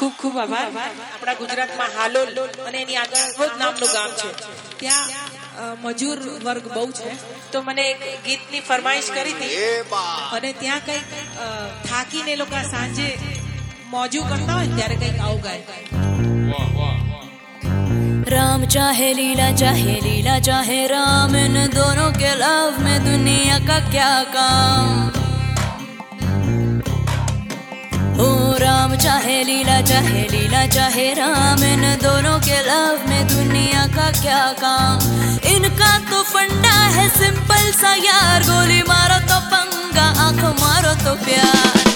ખૂબ ખૂબ આભાર. આપણા ગુજરાતમાં હાલોલ અને એની આગળ રોજ નામનું ગામ છે, ત્યાં મજૂર વર્ગ બહુ છે. તો મને એક ગીતની ફરમાઈશ કરી હતી અને ત્યાં કંઈક થાકીને એ લોકો સાંજે મોજું કરતા હોય ત્યારે કંઈક આવું ગાય. राम चाहे लीला चाहे राम, इन दोनों के लव में दुनिया का क्या काम. ओ राम चाहे लीला चाहे राम, इन दोनों के लव में दुनिया का क्या काम. इनका तो फंडा है सिंपल सा यार, गोली मारो तो पंगा, आंख मारो तो प्यार.